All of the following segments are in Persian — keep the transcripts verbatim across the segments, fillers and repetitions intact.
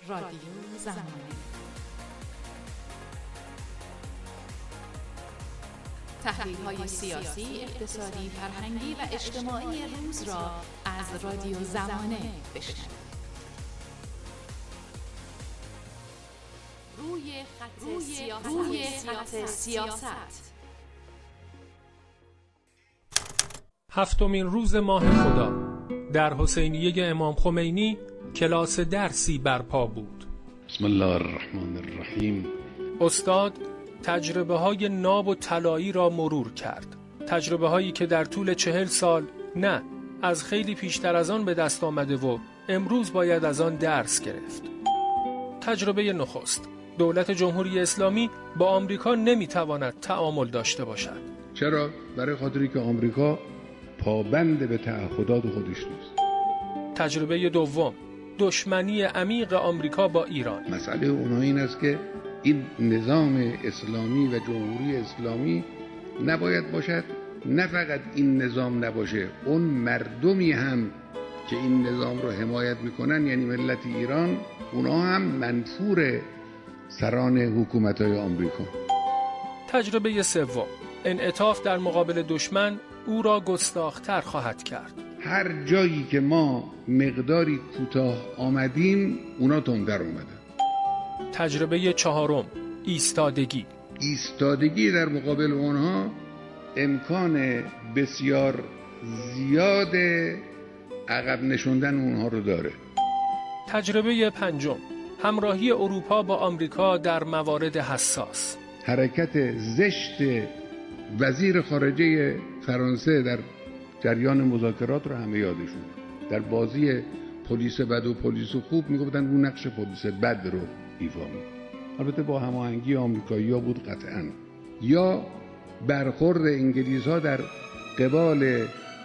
رادیو زمانه. تحلیل‌های سیاسی، اقتصادی، فرهنگی و اجتماعی روز را از رادیو زمانه بشنوید. روی خط روی سیاست. روی خط سیاست. هفتمین روز ماه خدا در حسینیه امام خمینی کلاس درسی برپا بود. بسم الله الرحمن الرحیم. استاد تجربه های ناب و طلایی را مرور کرد. تجربه هایی که در طول چهل سال نه از خیلی پیشتر از آن به دست آمده و امروز باید از آن درس گرفت. تجربه نخست: دولت جمهوری اسلامی با آمریکا نمیتواند تعامل داشته باشد. چرا؟ برای خاطری که آمریکا پابند به تعهدات خودش نیست. تجربه دوم: دشمنی عمیق آمریکا با ایران. مسئله اونها این است که این نظام اسلامی و جمهوری اسلامی نباید باشد. نه فقط این نظام نباشه، اون مردمی هم که این نظام رو حمایت میکنن، یعنی ملت ایران، اونها هم منفور سران حکومت‌های آمریکا. تجربه سوم: انعطاف در مقابل دشمن او را گستاخ‌تر خواهد کرد. هر جایی که ما مقداری کوتاه آمدیم، اونا تندر اومدن. تجربه چهارم: ایستادگی. ایستادگی در مقابل اونها امکان بسیار زیاد عقب نشوندن اونها رو داره. تجربه پنجم: همراهی اروپا با آمریکا در موارد حساس. حرکت زشت وزیر خارجه فرانسه در جریان مذاکرات رو همه یادشون. در بازی پلیس بد و پلیس خوب میگفتن اون نقش پلیس بد رو ایفا میکنه. البته با هماهنگی آمریکایی‌ها بود قطعاً. یا برخورد انگلیس‌ها در قبال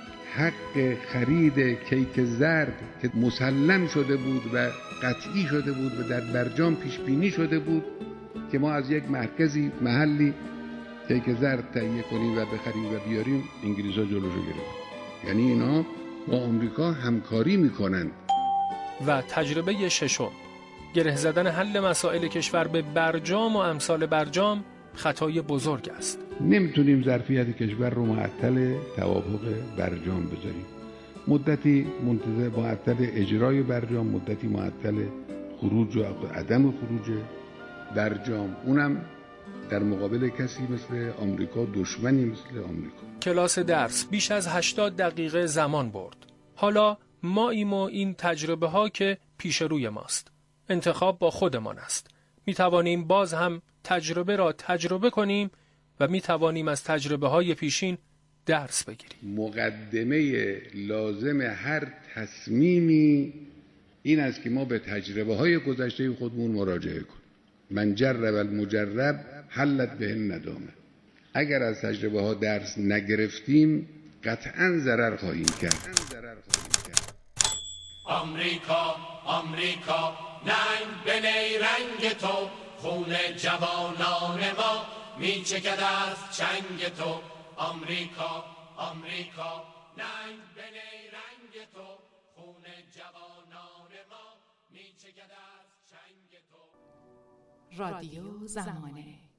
حق خرید کیک زرد که مسلم شده بود و قطعی شده بود و در برجام پیش بینی شده بود که ما از یک مرکزی محلی کیک زرد تهیه کنیم و بخریم و بیاریم، انگلیس‌ها جلوشو گرفتن. یعنی اینا با آمریکا همکاری میکنن. و تجربه ششم: گره زدن حل مسائل کشور به برجام و امثال برجام خطای بزرگ است. نمیتونیم ظرفیت کشور رو معطل توافق برجام بذاریم. مدتی منتظر معطل اجرای برجام، مدتی معطل خروج و عدم خروج برجام، اونم در مقابل کسی مثل آمریکا، دشمنی مثل آمریکا. کلاس درس بیش از هشتاد دقیقه زمان برد. حالا ما ایم و این تجربه ها که پیش روی ماست. انتخاب با خودمان است. می توانیم باز هم تجربه را تجربه کنیم و می توانیم از تجربه های پیشین درس بگیریم. مقدمه لازم هر تصمیمی این است که ما به تجربه های گذشته خودمون مراجعه کنیم. من جرب المجرب حلت به الندامه. اگر از تجربه ها درس نگرفتیم قطعاً ضرر خواهیم کرد. آمریکا آمریکا ننگ به نیرنگ تو، خون جوانان ما میچکد از چنگ تو. آمریکا آمریکا ننگ به نیرنگ تو، خون جوانان ما میچکد از چنگ تو. رادیو زمانه.